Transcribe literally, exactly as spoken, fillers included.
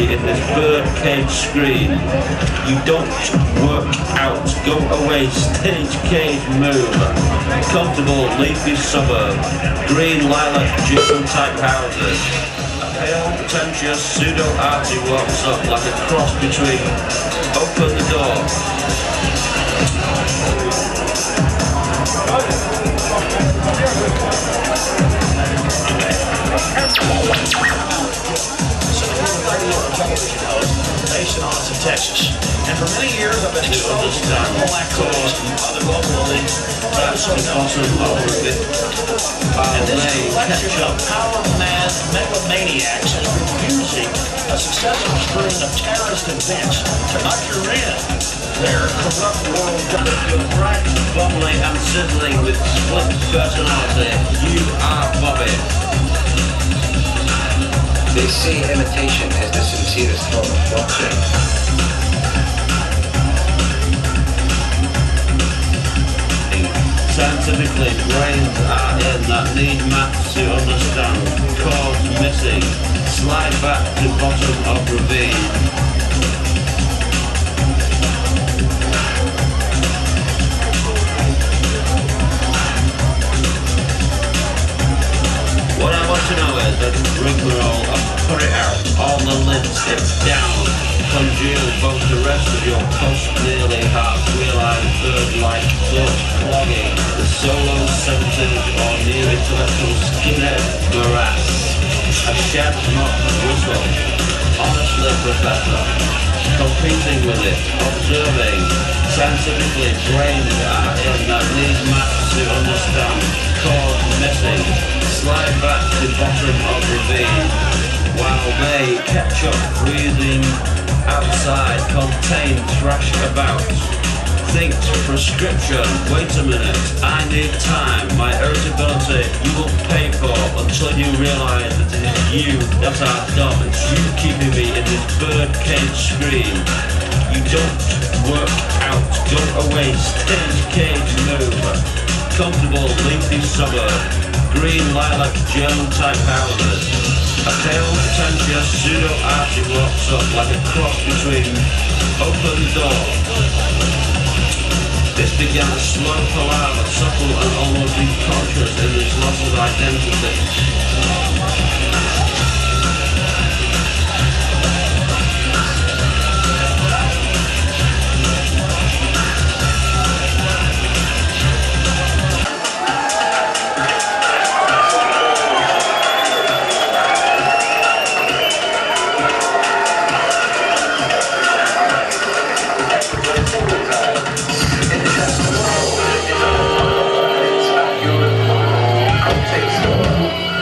me in this birdcage screen. You don't work out, go away, stage cage move. Comfortable leafy suburb, green lilac gym type houses. A pale, pretentious pseudo-arty walks up like a cross between open the door. Based in Austin, Texas. And for many years I've been exposed to normal activities from other local elites, also known as Movement. And this collection of power-mad megalomaniacs has been using a successful string of terrorist events to usher in their corrupt world. You're bright, bubbly and sizzling with split personality. You are Bobby. They say imitation is the sincerest form of flattery. Scientifically, brains are in that need maths to understand. Chords missing. Slide back to bottom of ravine. What I want to know is that rigmarole and put it out, all the lids, it's down, congeal both the rest of your post nearly half realized bird-like thought clogging the solo sensitive or near intellectual skinhead morass. A shed mock whistle, honestly professor, competing with it, observing, scientifically brains are in that need maths to understand, chords missing. Slide back to bottom of ravine, while they catch up breathing outside, contained, thrash about. Think prescription, wait a minute, I need time, my irritability you will pay for until you realise that it is you that are dumb, it's you keeping me in this birdcage screen. You don't work out, go away, stage cage move. Comfortable leafy suburb, green lilac German type houses. A pale, pretentious pseudo-arty walks up like a cross between open door. This began a slow palaver, subtle and almost unconscious in this loss of identity.